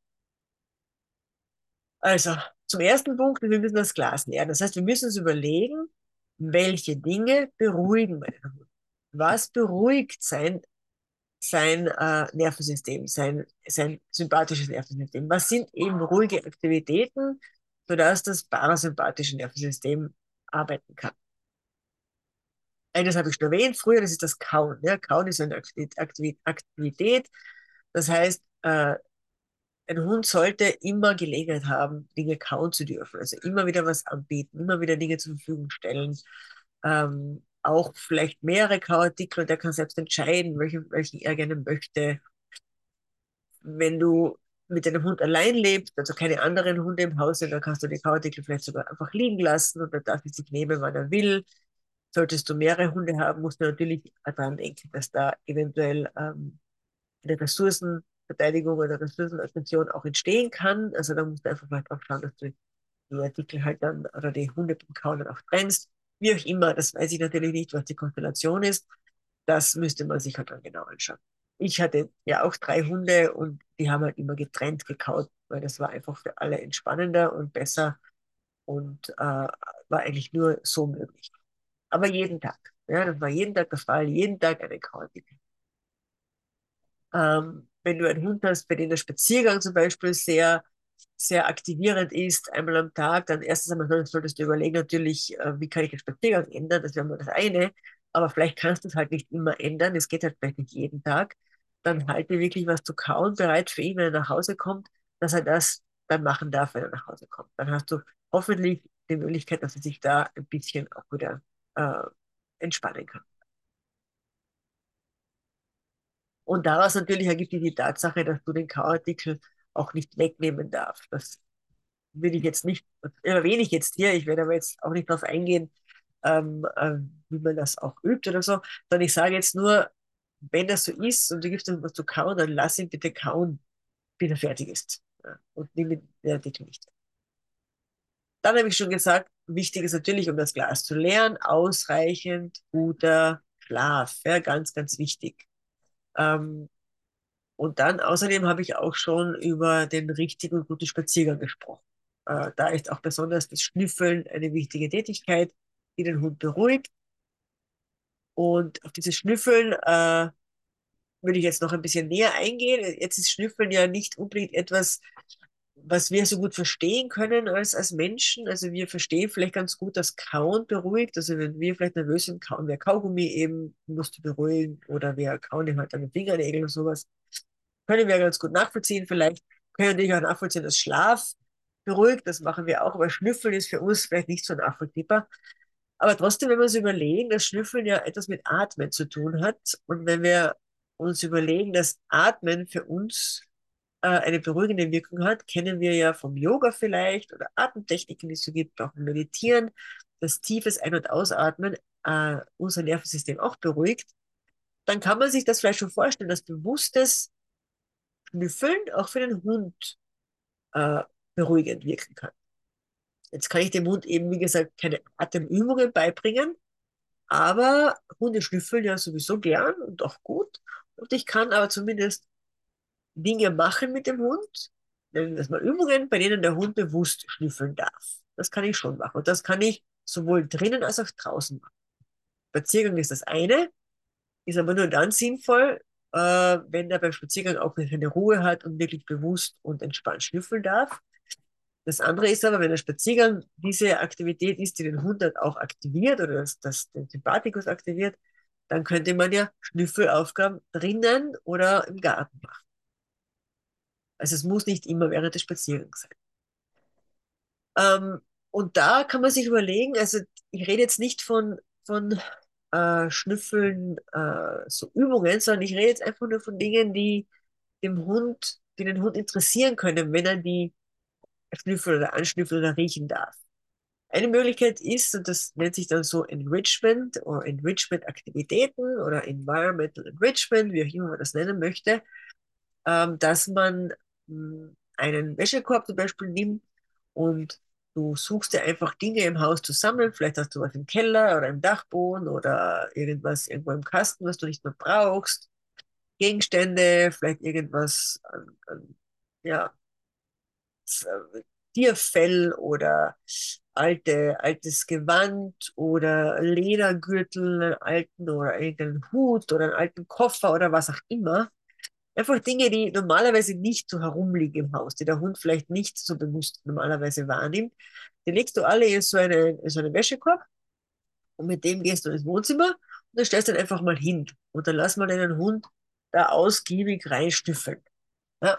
Also, zum ersten Punkt, wir müssen das Glas leeren. Das heißt, wir müssen uns überlegen, welche Dinge beruhigen meinen Hund. Was beruhigt sein Nervensystem, sein sympathisches Nervensystem? Was sind eben ruhige Aktivitäten, sodass das parasympathische Nervensystem arbeiten kann? Eines habe ich schon erwähnt früher, das ist das Kauen. Ja, Kauen ist eine Aktivität. Das heißt, ein Hund sollte immer Gelegenheit haben, Dinge kauen zu dürfen. Also immer wieder was anbieten, immer wieder Dinge zur Verfügung stellen. Auch vielleicht mehrere Kauartikel und der kann selbst entscheiden, welchen er gerne möchte. Wenn du mit deinem Hund allein lebst, also keine anderen Hunde im Haus sind, dann kannst du die Kauartikel vielleicht sogar einfach liegen lassen und dann darf er sich nehmen, wann er will. Solltest du mehrere Hunde haben, musst du natürlich daran denken, dass da eventuell eine Ressourcenverteidigung oder Ressourcenattention auch entstehen kann. Also da musst du einfach mal drauf schauen, dass du die Artikel halt dann oder die Hunde beim Kauen dann auch trennst. Wie auch immer, das weiß ich natürlich nicht, was die Konstellation ist. Das müsste man sich halt dann genau anschauen. Ich hatte ja auch drei Hunde und die haben halt immer getrennt gekaut, weil das war einfach für alle entspannender und besser und war eigentlich nur so möglich. Aber jeden Tag. Ja, das war jeden Tag der Fall, jeden Tag eine Kauartikel. Wenn du einen Hund hast, bei dem der Spaziergang zum Beispiel sehr aktivierend ist, einmal am Tag, dann erstens einmal solltest du überlegen, natürlich, wie kann ich den Spaziergang ändern, das wäre mal das eine, aber vielleicht kannst du es halt nicht immer ändern, es geht halt vielleicht nicht jeden Tag, dann halte wirklich was zu kauen bereit für ihn, wenn er nach Hause kommt, dass er das dann machen darf, wenn er nach Hause kommt. Dann hast du hoffentlich die Möglichkeit, dass er sich da ein bisschen auch wieder äh, entspannen kann. Und daraus natürlich ergibt sich die Tatsache, dass du den Kauartikel auch nicht wegnehmen darfst. Das will ich jetzt nicht, erwähne ich jetzt hier, ich werde aber jetzt auch nicht darauf eingehen, wie man das auch übt oder so, sondern ich sage jetzt nur, wenn das so ist und du gibst ihm was zu kauen, dann lass ihn bitte kauen, bis er fertig ist. Ja, und nimm ihn den Artikel nicht. Dann habe ich schon gesagt, wichtig ist natürlich, um das Glas zu leeren, ausreichend guter Schlaf. Ja, ganz, ganz wichtig. Ähm, Und dann außerdem habe ich auch schon über den richtigen und guten Spaziergang gesprochen. Da ist auch besonders das Schnüffeln eine wichtige Tätigkeit, die den Hund beruhigt. Und auf dieses Schnüffeln würde ich jetzt noch ein bisschen näher eingehen. Jetzt ist Schnüffeln ja nicht unbedingt etwas, was wir so gut verstehen können als Menschen. Also wir verstehen vielleicht ganz gut, dass Kauen beruhigt. Also wenn wir vielleicht nervös sind, kauen wir Kaugummi eben, musst du beruhigen. Oder wir kauen ihm halt an den Fingernägeln oder sowas. Können wir ganz gut nachvollziehen. Vielleicht können wir natürlich auch nachvollziehen, dass Schlaf beruhigt, das machen wir auch, aber Schnüffeln ist für uns vielleicht nicht so nachvollziehbar. Aber trotzdem, wenn wir uns überlegen, dass Schnüffeln ja etwas mit Atmen zu tun hat und wenn wir uns überlegen, dass Atmen für uns eine beruhigende Wirkung hat, kennen wir ja vom Yoga vielleicht oder Atemtechniken, die es so gibt, auch im Meditieren, dass tiefes Ein- und Ausatmen unser Nervensystem auch beruhigt, dann kann man sich das vielleicht schon vorstellen, dass bewusstes Schnüffeln auch für den Hund äh, beruhigend wirken kann. Jetzt kann ich dem Hund eben, wie gesagt, keine Atemübungen beibringen, aber Hunde schnüffeln ja sowieso gern und auch gut. Und ich kann aber zumindest Dinge machen mit dem Hund, nennen wir das mal Übungen, bei denen der Hund bewusst schnüffeln darf. Das kann ich schon machen. Und das kann ich sowohl drinnen als auch draußen machen. Spaziergang ist das eine, ist aber nur dann sinnvoll, wenn er beim Spaziergang auch eine Ruhe hat und wirklich bewusst und entspannt schnüffeln darf. Das andere ist aber, wenn der Spaziergang diese Aktivität ist, die den Hund dann auch aktiviert oder den Sympathikus aktiviert, dann könnte man ja Schnüffelaufgaben drinnen oder im Garten machen. Also es muss nicht immer während des Spaziergangs sein. Ähm, und da kann man sich überlegen, also ich rede jetzt nicht von Schnüffeln, so Übungen, sondern ich rede jetzt einfach nur von Dingen, die den Hund interessieren können, wenn er die schnüffeln oder anschnüffeln oder riechen darf. Eine Möglichkeit ist, und das nennt sich dann so Enrichment oder Enrichment-Aktivitäten oder Environmental Enrichment, wie auch immer man das nennen möchte, dass man einen Wäschekorb zum Beispiel nimmt und du suchst dir einfach Dinge im Haus zusammen. Vielleicht hast du was im Keller oder im Dachboden oder irgendwas irgendwo im Kasten, was du nicht mehr brauchst. Gegenstände, vielleicht irgendwas ja, Tierfell oder altes Gewand oder Ledergürtel, einen alten oder irgendeinen Hut oder einen alten Koffer oder was auch immer. Einfach Dinge, die normalerweise nicht so herumliegen im Haus, die der Hund vielleicht nicht so bewusst normalerweise wahrnimmt. Die legst du alle in so einen Wäschekorb und mit dem gehst du ins Wohnzimmer und dann stellst du ihn einfach mal hin und dann lass mal deinen Hund da ausgiebig reinstüffeln. Ja,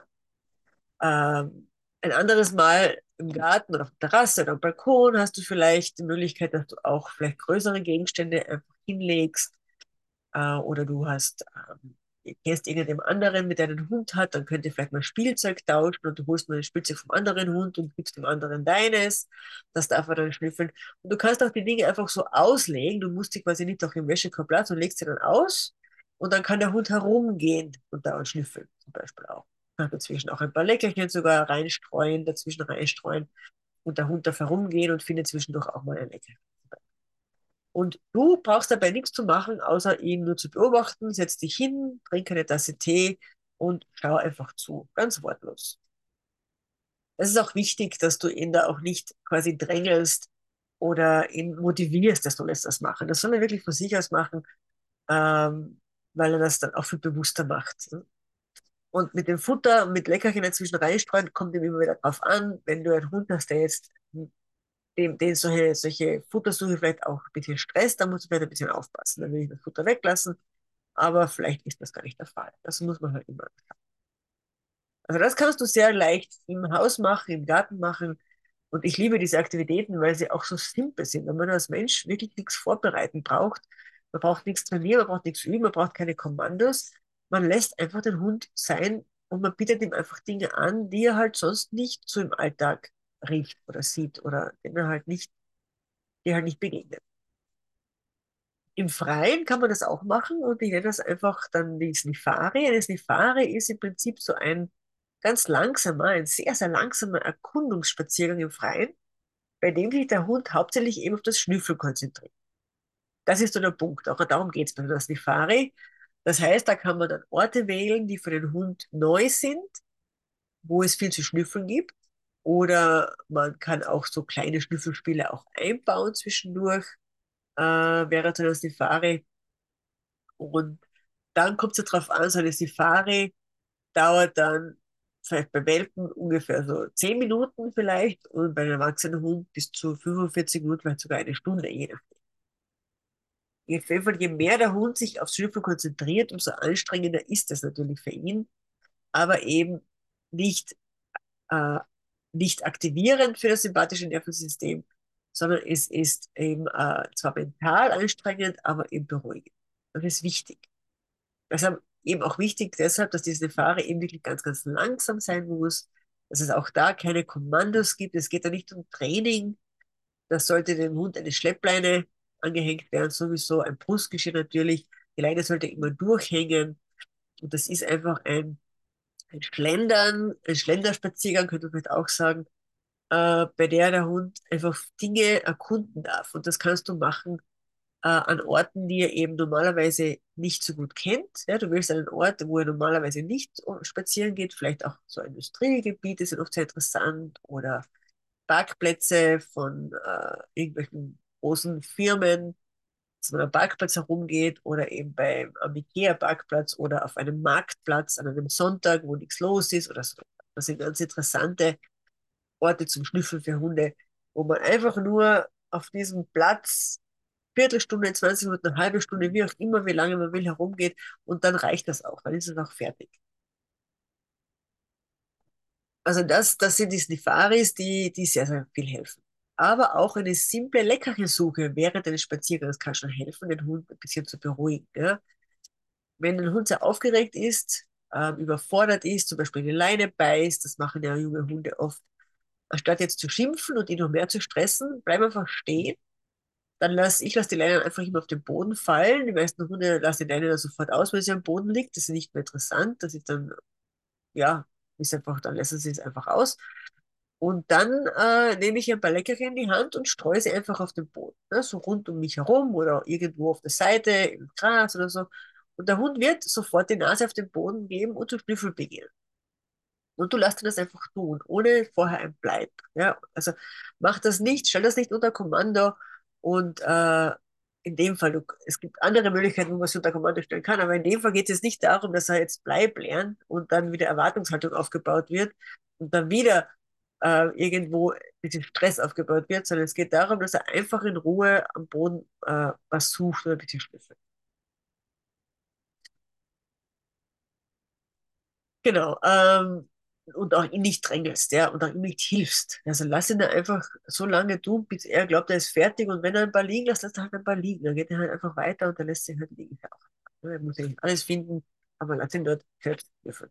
ein anderes Mal im Garten oder auf der Terrasse oder am Balkon hast du vielleicht die Möglichkeit, dass du auch vielleicht größere Gegenstände einfach hinlegst oder du hast kennst irgendeinem anderen, mit der einen Hund hat, dann könnt ihr vielleicht mal Spielzeug tauschen und du holst mal ein Spielzeug vom anderen Hund und gibst dem anderen deines. Das darf er dann schnüffeln. Und du kannst auch die Dinge einfach so auslegen. Du musst die quasi nicht auch im Wäschekorb lassen und legst sie dann aus. Und dann kann der Hund herumgehen und da schnüffeln, zum Beispiel auch. Kann dazwischen auch ein paar Leckerchen sogar reinstreuen, dazwischen reinstreuen und der Hund darf herumgehen und findet zwischendurch auch mal ein Leckerchen. Und du brauchst dabei nichts zu machen, außer ihn nur zu beobachten. Setz dich hin, trink eine Tasse Tee und schau einfach zu. Ganz wortlos. Es ist auch wichtig, dass du ihn da auch nicht quasi drängelst oder ihn motivierst, dass du jetzt das machen. Das soll er wirklich von sich aus machen, ähm, weil er das dann auch viel bewusster macht. Und mit dem Futter und mit Leckerchen dazwischen reinstreuen, kommt ihm immer wieder drauf an, wenn du einen Hund hast, der jetzt den solche Futtersuche vielleicht auch ein bisschen stresst, dann musst du vielleicht ein bisschen aufpassen. Dann will ich das Futter weglassen, aber vielleicht ist das gar nicht der Fall. Das muss man halt immer. Also das kannst du sehr leicht im Haus machen, im Garten machen. Und ich liebe diese Aktivitäten, weil sie auch so simpel sind. Wenn man als Mensch wirklich nichts vorbereiten braucht, man braucht nichts trainieren, man braucht nichts üben, man braucht keine Kommandos. Man lässt einfach den Hund sein und man bietet ihm einfach Dinge an, die er halt sonst nicht so im Alltag riecht oder sieht oder denen er halt nicht, die halt nicht begegnet. Im Freien kann man das auch machen und ich nenne das einfach dann die Snifari. Eine Snifari ist im Prinzip so ein ganz langsamer, ein sehr, sehr langsamer Erkundungsspaziergang im Freien, bei dem sich der Hund hauptsächlich eben auf das Schnüffeln konzentriert. Das ist so der Punkt. Auch darum geht es bei der Snifari. Das heißt, da kann man dann Orte wählen, die für den Hund neu sind, wo es viel zu schnüffeln gibt. Oder man kann auch so kleine Schnüffelspiele auch einbauen zwischendurch, während der Safari. Und dann kommt es ja drauf an, so eine Safari dauert dann vielleicht bei Welpen ungefähr so 10 Minuten vielleicht und bei einem erwachsenen Hund bis zu 45 Minuten, vielleicht sogar eine Stunde, je nachdem. Auf jeden Fall, je mehr der Hund sich aufs Schnüffeln konzentriert, umso anstrengender ist das natürlich für ihn, aber eben nicht, äh, nicht aktivierend für das sympathische Nervensystem, sondern es ist eben zwar mental anstrengend, aber eben beruhigend. Das ist wichtig. Deshalb eben auch wichtig, deshalb, dass diese Fahrer eben wirklich ganz, ganz langsam sein muss, dass es auch da keine Kommandos gibt. Es geht da nicht um Training. Da sollte dem Hund eine Schleppleine angehängt werden, sowieso ein Brustgeschirr natürlich. Die Leine sollte immer durchhängen. Und das ist einfach ein Schlendern, ein Schlenderspaziergang, könnte man vielleicht auch sagen, bei der Hund einfach Dinge erkunden darf. Und das kannst du machen an Orten, die er eben normalerweise nicht so gut kennt. Ja, du willst einen Ort, wo er normalerweise nicht spazieren geht, vielleicht auch so Industriegebiete sind oft sehr interessant oder Parkplätze von irgendwelchen großen Firmen, dass man am Parkplatz herumgeht oder eben am Ikea-Parkplatz oder auf einem Marktplatz an einem Sonntag, wo nichts los ist oder so. Das sind ganz interessante Orte zum Schnüffeln für Hunde, wo man einfach nur auf diesem Platz Viertelstunde, 20 Minuten, eine halbe Stunde, wie auch immer, wie lange man will, herumgeht und dann reicht das auch, dann ist es auch fertig. Also das sind die Snifaris, die sehr, sehr viel helfen. Aber auch eine simple Leckerchensuche während eines Spaziergangs kann schon helfen, den Hund ein bisschen zu beruhigen. Ja? Wenn ein Hund sehr aufgeregt ist, überfordert ist, zum Beispiel eine Leine beißt, das machen ja junge Hunde oft, anstatt jetzt zu schimpfen und ihn noch mehr zu stressen, bleib einfach stehen. Dann lass die Leine einfach immer auf den Boden fallen. Die meisten Hunde lassen die Leine dann sofort aus, wenn sie am Boden liegt. Das ist nicht mehr interessant. Das ist dann, ja, ist einfach, dann lassen sie es einfach aus. Und dann nehme ich ein paar Leckerchen in die Hand und streue sie einfach auf den Boden. Ne? So rund um mich herum oder irgendwo auf der Seite, im Gras oder so. Und der Hund wird sofort die Nase auf den Boden geben und zu schnüffeln beginnen. Und du lässt ihn das einfach tun, ohne vorher ein Bleib. Ja? Also mach das nicht, stell das nicht unter Kommando. Und in dem Fall, es gibt andere Möglichkeiten, wo man es unter Kommando stellen kann, aber in dem Fall geht es nicht darum, dass er jetzt Bleib lernt und dann wieder Erwartungshaltung aufgebaut wird und dann wieder irgendwo ein bisschen Stress aufgebaut wird, sondern es geht darum, dass er einfach in Ruhe am Boden was sucht oder ein bisschen schnüffelt. Genau. Und auch ihn nicht drängelst, ja, und auch ihm nicht hilfst. Also lass ihn da einfach so lange tun, bis er glaubt, er ist fertig. Und wenn er ein paar liegen lässt, lässt er halt ein paar liegen. Dann geht er halt einfach weiter und dann lässt sich halt liegen. Ja, auch. Er muss ja nicht alles finden. aber lass ihn dort selbst würfeln.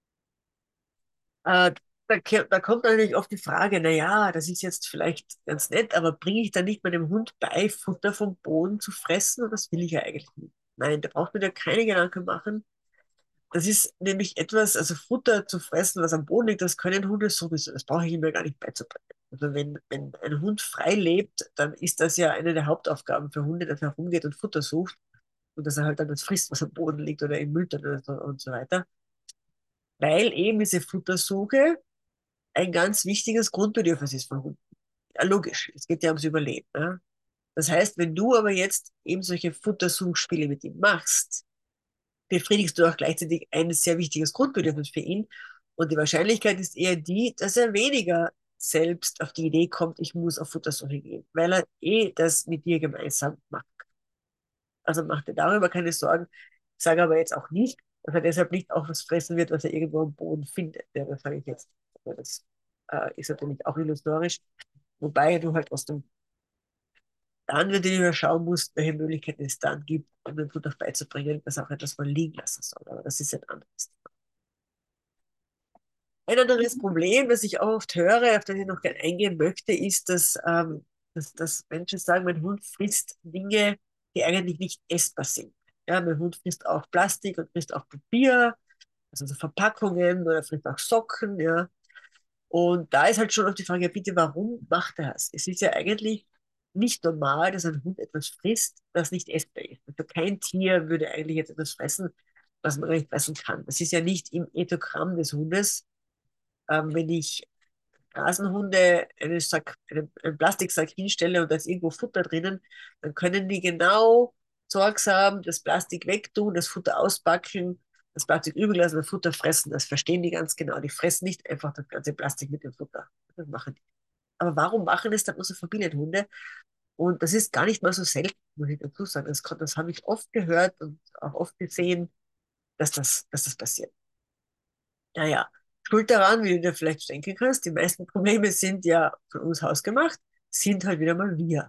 Äh, da kommt natürlich oft die Frage, na ja, das ist jetzt vielleicht ganz nett, aber bringe ich dann nicht meinem Hund bei, Futter vom Boden zu fressen? Und das will ich ja eigentlich nicht. Nein, da braucht man ja keine Gedanken machen. Das ist nämlich etwas, also Futter zu fressen, was am Boden liegt, das können Hunde sowieso. Das brauche ich ihm ja gar nicht beizubringen. Also wenn ein Hund frei lebt, dann ist das ja eine der Hauptaufgaben für Hunde, dass er herumgeht und Futter sucht und dass er halt dann das frisst, was am Boden liegt oder im Müll oder so und so weiter. Weil eben diese Futtersuche ein ganz wichtiges Grundbedürfnis ist von Hunden. Ja, logisch, es geht ja ums Überleben. Ja? Das heißt, wenn du aber jetzt eben solche Futtersuchspiele mit ihm machst, befriedigst du auch gleichzeitig ein sehr wichtiges Grundbedürfnis für ihn. Und die Wahrscheinlichkeit ist eher die, dass er weniger selbst auf die Idee kommt, ich muss auf Futtersuche gehen, weil er das mit dir gemeinsam macht. Also mach dir darüber keine Sorgen. Ich sage aber jetzt auch nicht, dass er deshalb nicht auch was fressen wird, was er irgendwo am Boden findet. Ja, das sage ich jetzt. Aber das ist natürlich auch illusorisch. Wobei du halt aus dem dann wieder schauen musst, welche Möglichkeiten es dann gibt, um dem Hund auch beizubringen, dass er auch etwas mal liegen lassen soll. Aber das ist ein anderes Thema. Ein anderes Problem, das ich auch oft höre, auf das ich noch gerne eingehen möchte, ist, dass Menschen sagen, mein Hund frisst Dinge, die eigentlich nicht essbar sind. Ja, mein Hund frisst auch Plastik und frisst auch Papier, also so Verpackungen oder frisst auch Socken, ja. Und da ist halt schon oft die Frage, ja, bitte, warum macht er das? Es ist ja eigentlich nicht normal, dass ein Hund etwas frisst, das nicht essbar ist. Also kein Tier würde eigentlich jetzt etwas fressen, was man gar nicht fressen kann. Das ist ja nicht im Ethogramm des Hundes. Wenn ich Straßenhunde einen Plastiksack hinstelle und da ist irgendwo Futter drinnen, dann können die genau sorgsam das Plastik wegtun, das Futter auspacken, das Plastik übrig lassen, das Futter fressen. Das verstehen die ganz genau. Die fressen nicht einfach das ganze Plastik mit dem Futter. Das machen die. Aber warum machen es dann unsere Familienhunde? Und das ist gar nicht mal so selten, muss ich dazu sagen. Das habe ich oft gehört und auch oft gesehen, dass das passiert. Naja, schuld daran, wie du dir vielleicht denken kannst, die meisten Probleme sind ja von uns hausgemacht, sind halt wieder mal wir.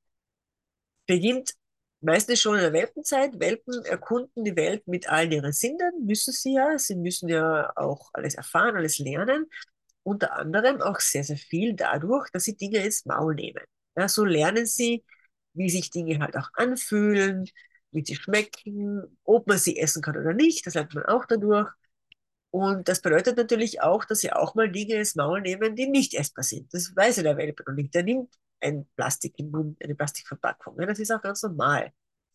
Beginnt meistens schon in der Welpenzeit. Welpen erkunden die Welt mit allen ihren Sinnen, müssen sie ja. Sie müssen ja auch alles erfahren, alles lernen. Unter anderem auch sehr, sehr viel dadurch, dass sie Dinge ins Maul nehmen. Ja, so lernen sie, wie sich Dinge halt auch anfühlen, wie sie schmecken, ob man sie essen kann oder nicht. Das lernt man auch dadurch. Und das bedeutet natürlich auch, dass sie auch mal Dinge ins Maul nehmen, die nicht essbar sind. Das weiß ja der Welpe noch nicht. Der nimmt ein Plastik im Mund, eine Plastikverpackung. Ja, das ist auch ganz normal.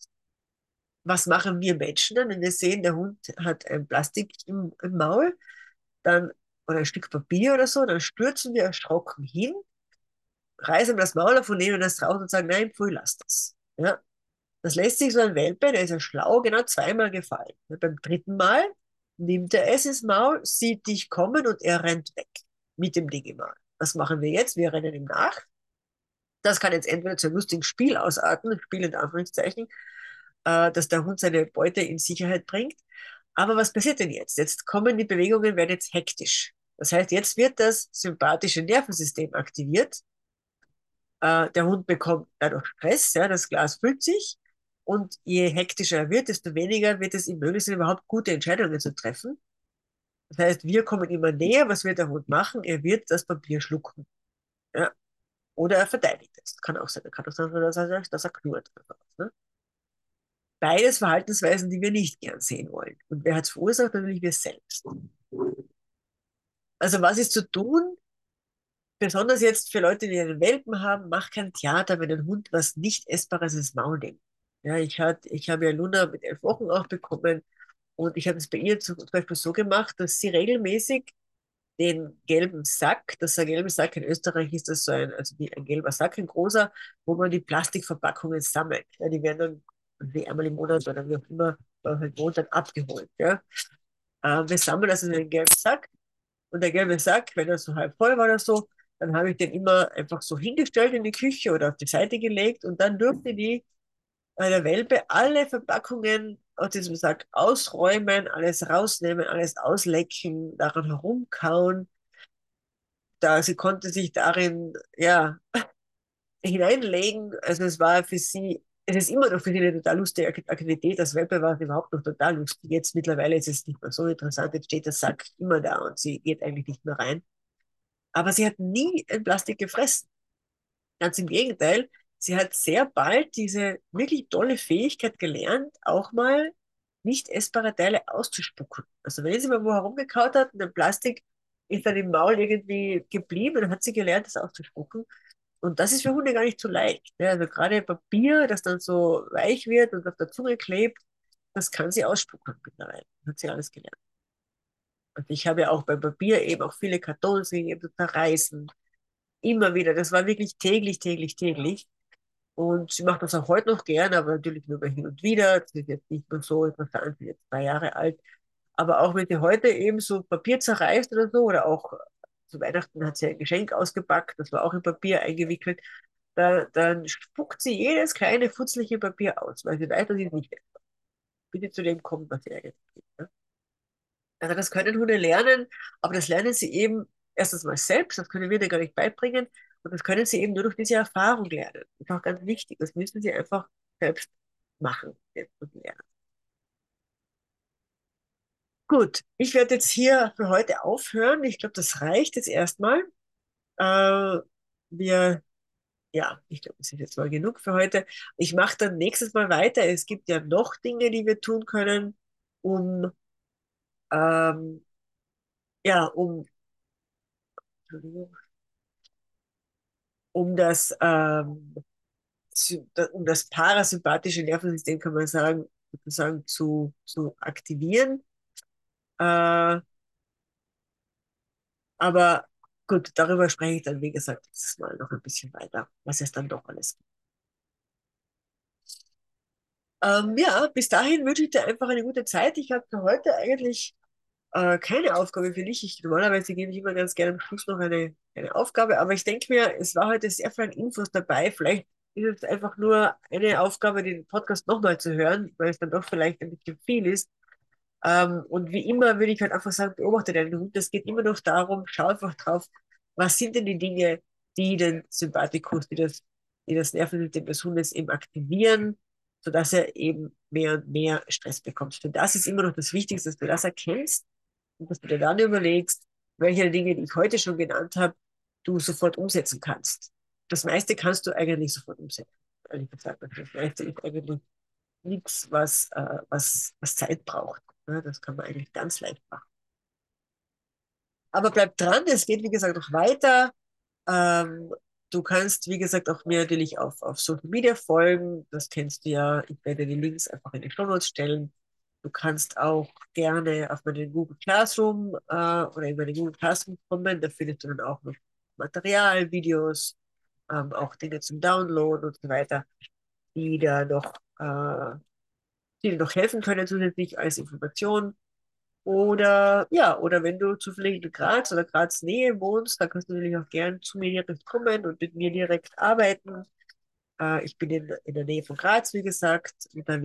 Was machen wir Menschen dann, wenn wir sehen, der Hund hat ein Plastik im Maul, dann, oder ein Stück Papier oder so, dann stürzen wir erschrocken hin, reißen das Maul auf und nehmen das raus und sagen, nein, pfui, lass das. Ja, das lässt sich so ein Welpe, der ist ja schlau, genau zweimal gefallen. Und beim dritten Mal nimmt er es ins Maul, sieht dich kommen und er rennt weg mit dem Ding im Maul. Was machen wir jetzt? Wir rennen ihm nach. Das kann jetzt entweder zu einem lustigen Spiel ausarten, Spiel in Anführungszeichen, dass der Hund seine Beute in Sicherheit bringt. Aber was passiert denn jetzt? Jetzt kommen die Bewegungen, werden jetzt hektisch. Das heißt, jetzt wird das sympathische Nervensystem aktiviert. Der Hund bekommt dadurch Stress, ja, das Glas füllt sich und je hektischer er wird, desto weniger wird es ihm möglich sein, überhaupt gute Entscheidungen zu treffen. Das heißt, wir kommen immer näher. Was wird der Hund machen? Er wird das Papier schlucken. Ja? Oder er verteidigt es. Kann auch sein. Kann auch sein, dass er knurrt. Oder sowas, ne? Beides Verhaltensweisen, die wir nicht gern sehen wollen. Und wer hat es verursacht? Natürlich wir selbst. Also was ist zu tun? Besonders jetzt für Leute, die einen Welpen haben, mach kein Theater, wenn ein Hund was nicht Essbares ins Maul nimmt. Ja, ich habe ja Luna mit 11 Wochen auch bekommen und ich habe es bei ihr zum Beispiel so gemacht, dass sie regelmäßig den gelben Sack, das ist ein gelber Sack, in Österreich ist das so also wie ein gelber Sack, ein großer, wo man die Plastikverpackungen sammelt. Ja, die werden dann wie einmal im Monat oder wie auch immer, halt wohnt, dann abgeholt. Ja. Wir sammeln das in einen gelben Sack und der gelbe Sack, wenn er so halb voll war oder so, dann habe ich den immer einfach so hingestellt in die Küche oder auf die Seite gelegt und dann durfte die der Welpe alle Verpackungen aus diesem Sack ausräumen, alles rausnehmen, alles auslecken, daran herumkauen. Sie konnte sich darin ja hineinlegen. Also es war für sie es ist immer noch für die eine total lustige Aktivität. Das Webbe war überhaupt noch total lustig. Jetzt mittlerweile ist es nicht mehr so interessant. Jetzt steht der Sack immer da und sie geht eigentlich nicht mehr rein. Aber sie hat nie ein Plastik gefressen. Ganz im Gegenteil, sie hat sehr bald diese wirklich tolle Fähigkeit gelernt, auch mal nicht essbare Teile auszuspucken. Also wenn sie mal wo herumgekaut hat und ein Plastik ist dann im Maul irgendwie geblieben, dann hat sie gelernt, das auszuspucken. Und das ist für Hunde gar nicht so leicht. Ja, also gerade Papier, das dann so weich wird und auf der Zunge klebt, das kann sie ausspucken mittlerweile. Hat sie alles gelernt. Und ich habe ja auch beim Papier eben auch viele Kartons gegeben, zu zerreißen. Immer wieder. Das war wirklich täglich, täglich, täglich. Und sie macht das auch heute noch gern, aber natürlich nur mal hin und wieder. Sie ist jetzt nicht mehr so interessant, sie ist jetzt 3 Jahre alt. Aber auch wenn sie heute eben so Papier zerreißt oder so, oder auch zu Weihnachten hat sie ein Geschenk ausgepackt, das war auch in Papier eingewickelt, dann spuckt sie jedes kleine futzliche Papier aus, weil sie weiß, dass sie es nicht isst, bis sie zu dem kommt, was sie eigentlich will. Ne? Also das können Hunde lernen, aber das lernen sie eben erstens mal selbst, das können wir dir gar nicht beibringen, und das können sie eben nur durch diese Erfahrung lernen. Das ist auch ganz wichtig, das müssen sie einfach selbst machen und lernen. Gut, ich werde jetzt hier für heute aufhören. Ich glaube, das reicht jetzt erstmal. Äh, wir, ja, ich glaube, das ist jetzt mal genug für heute. Ich mache dann nächstes Mal weiter. Es gibt ja noch Dinge, die wir tun können, um, ähm, ja, Entschuldigung, um um das parasympathische Nervensystem, kann man sagen, sozusagen zu aktivieren. Äh, aber gut, darüber spreche ich dann, wie gesagt, nächstes Mal noch ein bisschen weiter, was es dann doch alles gibt. Ja, bis dahin wünsche ich dir einfach eine gute Zeit. Ich habe für heute eigentlich keine Aufgabe für dich. Normalerweise gebe ich immer ganz gerne am Schluss noch eine Aufgabe, aber ich denke mir, es war heute sehr viel Infos dabei. Vielleicht ist es einfach nur eine Aufgabe, den Podcast nochmal zu hören, weil es dann doch vielleicht ein bisschen viel ist. Und wie immer würde ich halt einfach sagen, beobachte deinen Hund. Es geht immer noch darum, schau einfach drauf, was sind denn die Dinge, die den Sympathikus, die das Nervensystem des Hundes eben aktivieren, sodass er eben mehr und mehr Stress bekommt. Und das ist immer noch das Wichtigste, dass du das erkennst und dass du dir dann überlegst, welche der Dinge, die ich heute schon genannt habe, du sofort umsetzen kannst. Das meiste kannst du eigentlich sofort umsetzen. Ehrlich gesagt, das meiste ist eigentlich nichts, was Zeit braucht. Ne? Das kann man eigentlich ganz leicht machen. Aber bleib dran, es geht, wie gesagt, noch weiter. Ähm, du kannst, wie gesagt, auch mir natürlich auf Social Media folgen. Das kennst du ja. Ich werde die Links einfach in die Show Notes stellen. Du kannst auch gerne auf meinen Google Classroom oder in meine Google Classroom kommen. Da findest du dann auch noch Material, Videos, auch Dinge zum Download und so weiter, die da noch die dir noch helfen können zusätzlich als Information. Oder ja, oder wenn du zufällig in Graz oder Graz Nähe wohnst, dann kannst du natürlich auch gern zu mir direkt kommen und mit mir direkt arbeiten. Ich bin in der Nähe von Graz, wie gesagt, unter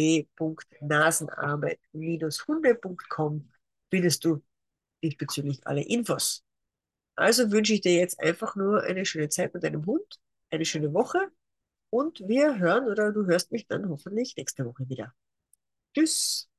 www.nasenarbeit-hunde.com findest du diesbezüglich alle Infos. Also wünsche ich dir jetzt einfach nur eine schöne Zeit mit deinem Hund, eine schöne Woche und wir hören oder du hörst mich dann hoffentlich nächste Woche wieder. Tschüss.